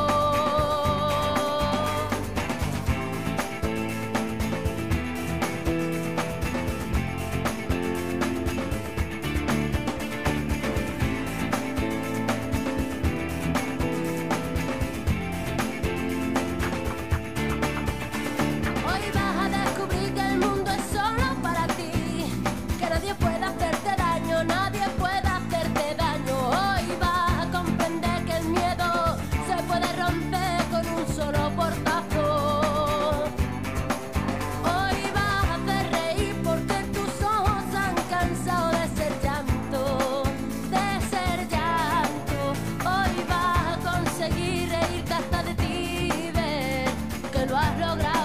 Hoy vas a descubrir que el mundo es solo para ti, que nadie puede hacerte daño, nadie puede hacerte daño. Hoy vas a comprender que el miedo se puede romper con un solo portazo. Hoy vas a hacer reír porque tus ojos han cansado de ser llanto, de ser llanto. Hoy vas a conseguir reírte hasta de ti y ver que lo has logrado.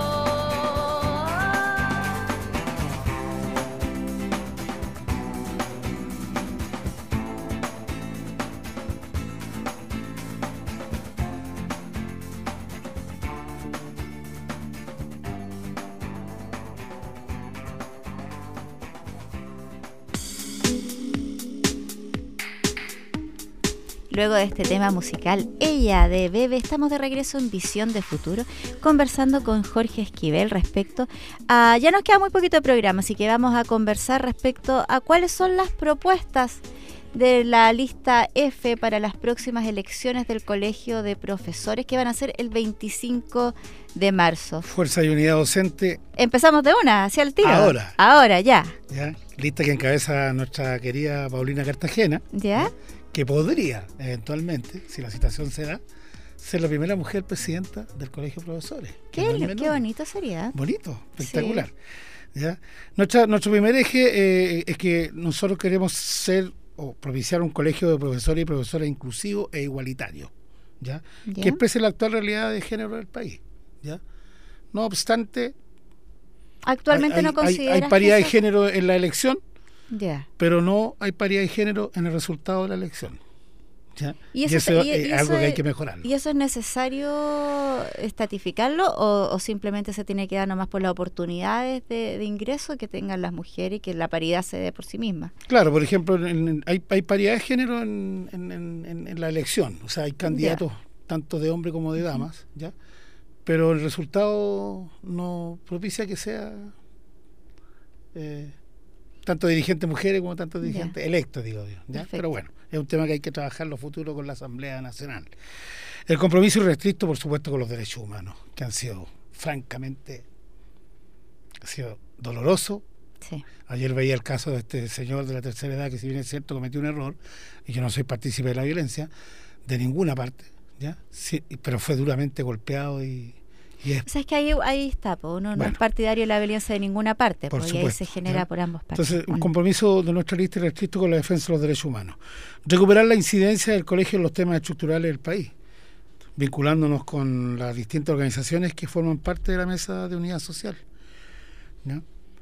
Luego de este tema musical, Ella de Bebe, estamos de regreso en Visión de Futuro, conversando con Jorge Esquivel respecto a... Ya nos queda muy poquito de programa, así que vamos a conversar respecto a cuáles son las propuestas de la lista F para las próximas elecciones del Colegio de Profesores, que van a ser el veinticinco de marzo. Fuerza y Unidad Docente. Empezamos de una, hacia el tiro. Ahora. Ahora, ya. ¿Ya? Lista que encabeza nuestra querida Paulina Cartagena. ¿Ya? Que podría, eventualmente, si la situación se da, ser la primera mujer presidenta del Colegio de Profesores. Qué, no qué bonito sería. Bonito, espectacular. Sí. ¿ya? Nuestra, nuestro primer eje eh, es que nosotros queremos ser o propiciar un colegio de profesores y profesoras inclusivo e igualitario, ¿ya? ¿Ya? Que exprese la actual realidad de género del país, ¿ya? No obstante, actualmente hay, no hay, consideras hay paridad de eso? género en la elección, yeah. pero no hay paridad de género en el resultado de la elección, ¿ya? Y eso, y eso y, es y algo eso que hay que mejorar. ¿Y eso es necesario estratificarlo o, o simplemente se tiene que dar nomás por las oportunidades de, de ingreso que tengan las mujeres y que la paridad se dé por sí misma? Claro, por ejemplo, en, en, hay, hay paridad de género en, en, en, en la elección, o sea, hay candidatos yeah. tanto de hombres como de damas, ¿ya? Pero el resultado no propicia que sea eh, tanto dirigentes mujeres como tanto dirigentes yeah. electos, digo yo, ¿ya? Pero bueno, es un tema que hay que trabajar en lo futuro con la Asamblea Nacional. El compromiso irrestricto, por supuesto, con los derechos humanos, que han sido, francamente, ha sido doloroso. Sí. Ayer veía el caso de este señor de la tercera edad que, si bien es cierto, cometió un error, y yo no soy partícipe de la violencia, de ninguna parte, ¿ya? Sí, pero fue duramente golpeado y... y es, o sea, es que ahí, ahí está, pues uno bueno, no es partidario de la violencia de ninguna parte, porque supuesto, ahí se genera ¿ya? por ambas partes. Entonces, un bueno. compromiso de nuestra lista irrestricto con la defensa de los derechos humanos. Recuperar la incidencia del colegio en los temas estructurales del país, vinculándonos con las distintas organizaciones que forman parte de la mesa de unidad social, ¿no?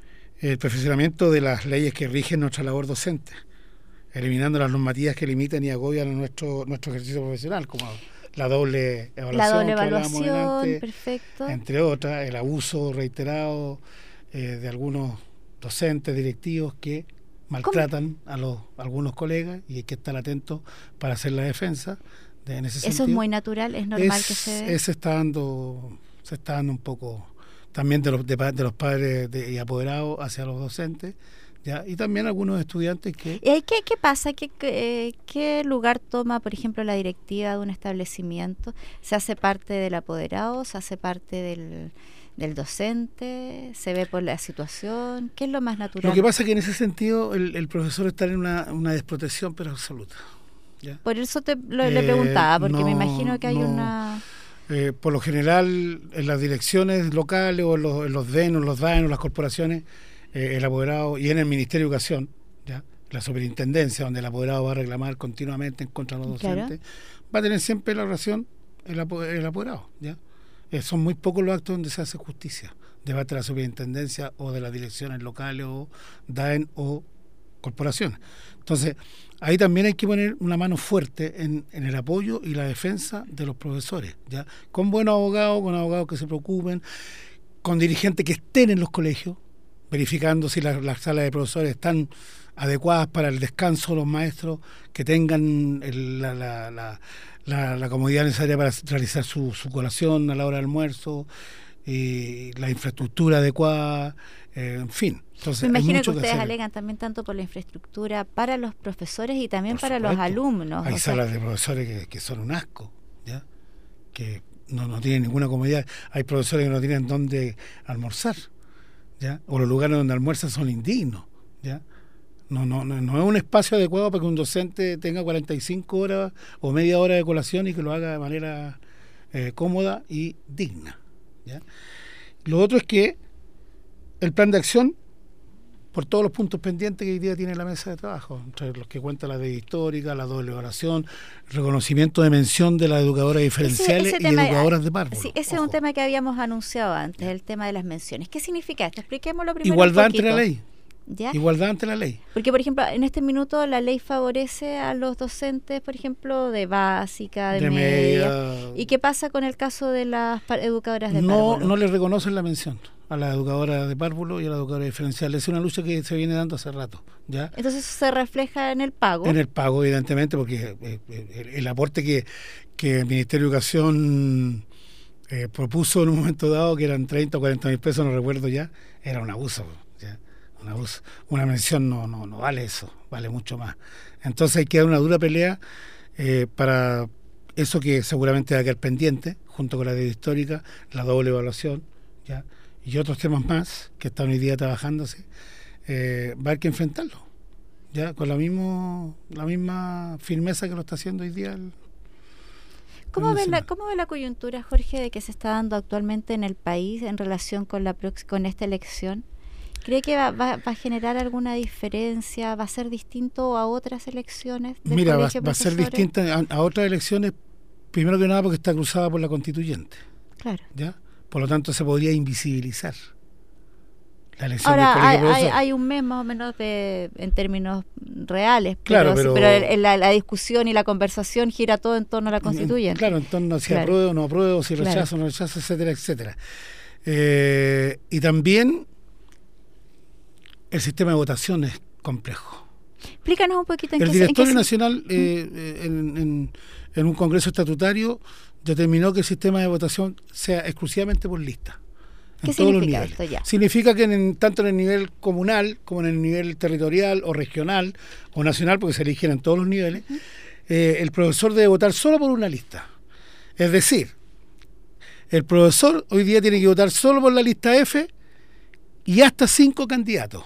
El perfeccionamiento de las leyes que rigen nuestra labor docente, eliminando las normativas que limitan y agobian a nuestro, nuestro ejercicio profesional, como la doble evaluación, la doble que evaluación, delante, perfecto. entre otras, el abuso reiterado eh, de algunos docentes, directivos que maltratan ¿Cómo? a los a algunos colegas, y hay que estar atentos para hacer la defensa de, en ese Eso sentido. Es muy natural, es normal es, que se dé. Se está dando, se está dando un poco también de los de, de los padres de, y apoderados hacia los docentes, ¿ya? Y también algunos estudiantes que... ¿Y qué, qué pasa? ¿Qué, qué, ¿Qué lugar toma, por ejemplo, la directiva de un establecimiento? ¿Se hace parte del apoderado? ¿Se hace parte del, del docente? ¿Se ve por la situación? ¿Qué es lo más natural? Lo que pasa es que en ese sentido el, el profesor está en una, una desprotección, pero absoluta, ¿ya? Por eso te lo, eh, le preguntaba, porque no, me imagino que hay no, una... Eh, por lo general, en las direcciones locales o en los, en los D E N o en los D A E N o las corporaciones, eh, el apoderado, y en el Ministerio de Educación, ¿ya? La superintendencia, donde el apoderado va a reclamar continuamente en contra de los docentes, claro, va a tener siempre la oración el, el apoderado, ¿ya? Eh, son muy pocos los actos donde se hace justicia, debate de la superintendencia o de las direcciones locales o D A E N o corporaciones. Entonces, ahí también hay que poner una mano fuerte en, en el apoyo y la defensa de los profesores, ¿ya? Con buenos abogados, con abogados que se preocupen, con dirigentes que estén en los colegios, verificando si las, las salas de profesores están adecuadas para el descanso de los maestros, que tengan el, la, la, la, la, la comodidad necesaria para realizar su, su colación a la hora del almuerzo, y la infraestructura adecuada, eh, en fin. Entonces, me imagino que que ustedes que alegan también tanto por la infraestructura para los profesores y también por para supuesto, los alumnos. Hay o salas sea, de profesores que, que son un asco, ¿ya? Que no, no tienen ninguna comodidad. Hay profesores que no tienen dónde almorzar, ¿ya? O los lugares donde almuerzan son indignos, ¿ya? No, no, no, no es un espacio adecuado para que un docente tenga cuarenta y cinco horas o media hora de colación y que lo haga de manera eh, cómoda y digna, ¿ya? Lo otro es que el plan de acción, por todos los puntos pendientes que hoy día tiene la mesa de trabajo, entre los que cuenta la de histórica, la doble evaluación, reconocimiento de mención de las educadoras diferenciales ese, ese y tema, educadoras de párvulo. Sí, ese Ojo. es un tema que habíamos anunciado antes, el tema de las menciones. ¿Qué significa esto? Expliquémoslo primero. Igualdad ante la ley. ¿Ya? Igualdad ante la ley. Porque, por ejemplo, en este minuto la ley favorece a los docentes, por ejemplo, de básica, de, de media. media. ¿Y qué pasa con el caso de las educadoras de no, párvulo? No les reconocen la mención a la educadora de párvulo y a la educadora diferencial. Es una lucha que se viene dando hace rato, ¿ya? Entonces se refleja en el pago. En el pago, evidentemente, porque eh, el, el aporte que, que el Ministerio de Educación eh, propuso en un momento dado, que eran treinta o cuarenta mil pesos, no recuerdo ya, era un abuso, ¿ya? Un abuso. Una mención no, no, no vale eso, vale mucho más. Entonces hay que dar una dura pelea eh, para eso, que seguramente va a quedar pendiente, junto con la de histórica, la doble evaluación, ¿ya? Y otros temas más que están hoy día trabajándose, eh, va a haber que enfrentarlo, ya con la mismo la misma firmeza que lo está haciendo hoy día el, ¿Cómo ve, la, ¿Cómo ve la coyuntura, Jorge, de que se está dando actualmente en el país en relación con la con esta elección? ¿Cree que va, va, va a generar alguna diferencia? ¿Va a ser distinto a otras elecciones? Mira, va, va a ser distinta a, a otras elecciones, primero que nada porque está cruzada por la constituyente. Claro. ¿Ya? Por lo tanto, se podría invisibilizar la elección Ahora, del colegio hay, profesor. hay, hay un mes más o menos de, en términos reales, claro, pero, pero, pero la, la discusión y la conversación gira todo en torno a la constituyente. Claro, en torno a si claro. apruebo o no apruebo, si rechazo o claro. no rechazo, etcétera, etcétera. Eh, y también el sistema de votación es complejo. Explícanos un poquito en el qué... El Directorio en qué Nacional, eh, en, en, en un congreso estatutario, determinó que el sistema de votación sea exclusivamente por lista. ¿Qué significa esto ya? Significa que en, tanto en el nivel comunal como en el nivel territorial o regional o nacional, porque se eligen en todos los niveles, uh-huh. eh, el profesor debe votar solo por una lista. Es decir, el profesor hoy día tiene que votar solo por la lista F y hasta cinco candidatos.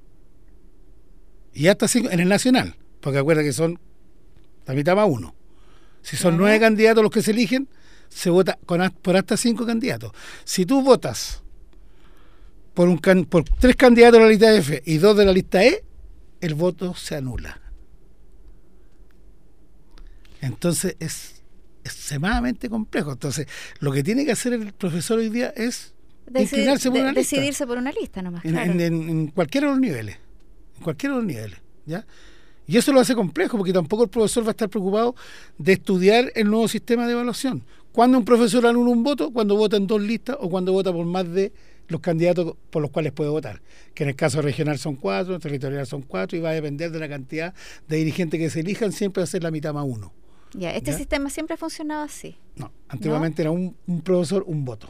Y hasta cinco en el nacional, porque acuerda que son la mitad más uno. Si son uh-huh. nueve candidatos los que se eligen, se vota con, por hasta cinco candidatos. Si tú votas por, un, por tres candidatos de la lista F y dos de la lista E, el voto se anula. Entonces es extremadamente complejo. Entonces, lo que tiene que hacer el profesor hoy día es Decidir, inclinarse por de, una lista. Decidirse por una lista nomás. En, claro. en, en, en cualquiera de los niveles. En cualquiera de los niveles. ¿Ya? Y eso lo hace complejo, porque tampoco el profesor va a estar preocupado de estudiar el nuevo sistema de evaluación. ¿Cuándo un profesor anula un voto? Cuando vota en dos listas o cuando vota por más de los candidatos por los cuales puede votar, que en el caso regional son cuatro, en territorial son cuatro, y va a depender de la cantidad de dirigentes que se elijan, siempre va a ser la mitad más uno. Ya, ¿este ¿Ya? sistema siempre ha funcionado así? No, antiguamente ¿No? era un, un profesor, un voto.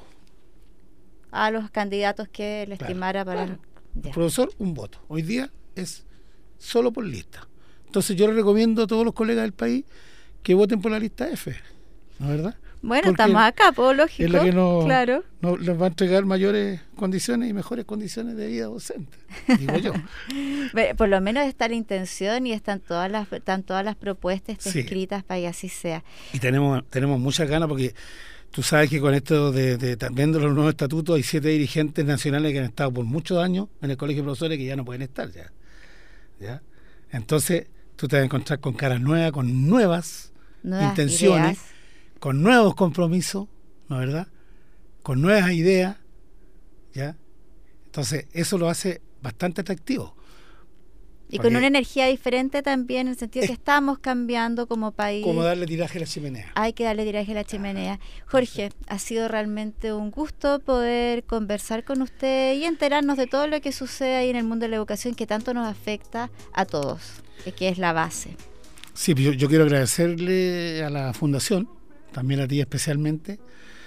A los candidatos que le claro, estimara para... Claro. El profesor, un voto. Hoy día es solo por lista. Entonces yo le recomiendo a todos los colegas del país que voten por la lista F, ¿no es verdad? Bueno, porque estamos acá, pues lógico. Es la que nos, claro. nos les va a entregar mayores condiciones y mejores condiciones de vida docente, digo yo. Por lo menos está la intención y están todas las están todas las propuestas sí. escritas para que así sea. Y tenemos tenemos muchas ganas porque tú sabes que con esto de, de también de los nuevos estatutos hay siete dirigentes nacionales que han estado por muchos años en el colegio de profesores que ya no pueden estar ya. ¿Ya? Entonces tú te vas a encontrar con caras nuevas, con nuevas, nuevas intenciones, ideas. Con nuevos compromisos, ¿no es verdad? Con nuevas ideas, ¿ya? Entonces, eso lo hace bastante atractivo. Y con una energía diferente también, en el sentido que estamos cambiando como país. Como darle tiraje a la chimenea. Hay que darle tiraje a la chimenea. Jorge, ha sido realmente un gusto poder conversar con usted y enterarnos de todo lo que sucede ahí en el mundo de la educación que tanto nos afecta a todos, que es la base. Sí, yo, yo quiero agradecerle a la Fundación, también a ti especialmente,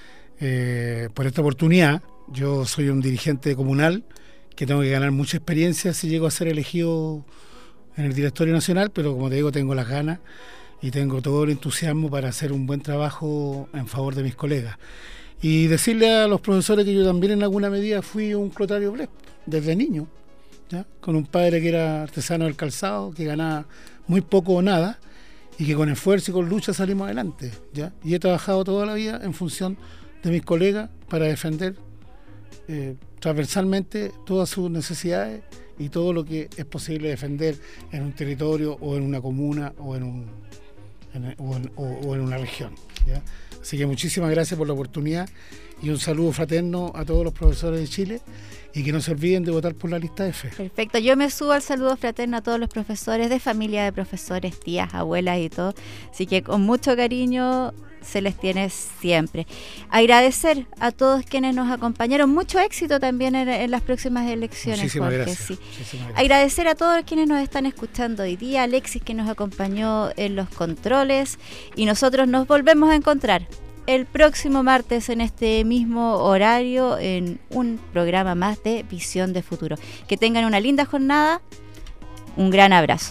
eh, por esta oportunidad. Yo soy un dirigente comunal que tengo que ganar mucha experiencia si llego a ser elegido en el Directorio Nacional, pero como te digo, tengo las ganas y tengo todo el entusiasmo para hacer un buen trabajo en favor de mis colegas. Y decirle a los profesores que yo también en alguna medida fui un clotario blest desde niño, ¿ya? Con un padre que era artesano del calzado, que ganaba muy poco o nada, y que con esfuerzo y con lucha salimos adelante, ¿ya? Y he trabajado toda la vida en función de mis colegas para defender eh, transversalmente todas sus necesidades y todo lo que es posible defender en un territorio o en una comuna o en, un, en, o en, o, o en una región, ¿ya? Así que muchísimas gracias por la oportunidad y un saludo fraterno a todos los profesores de Chile y que no se olviden de votar por la lista F. Perfecto, yo me subo al saludo fraterno a todos los profesores, de familia de profesores, tías, abuelas y todo, así que con mucho cariño se les tiene siempre. Agradecer a todos quienes nos acompañaron, mucho éxito también en, en las próximas elecciones. Muchísimas Jorge, gracias. Sí. Muchísimas gracias. Agradecer a todos quienes nos están escuchando hoy día, Alexis que nos acompañó en los controles y nosotros nos volvemos a encontrar el próximo martes en este mismo horario en un programa más de Visión de Futuro. Que tengan una linda jornada, un gran abrazo.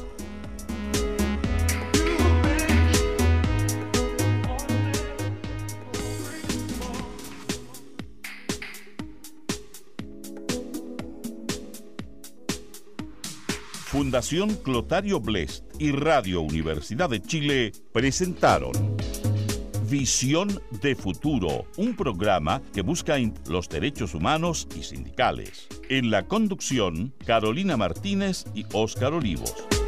Fundación Clotario Blest y Radio Universidad de Chile presentaron Visión de Futuro, un programa que busca los derechos humanos y sindicales. En la conducción, Carolina Martínez y Óscar Olivos.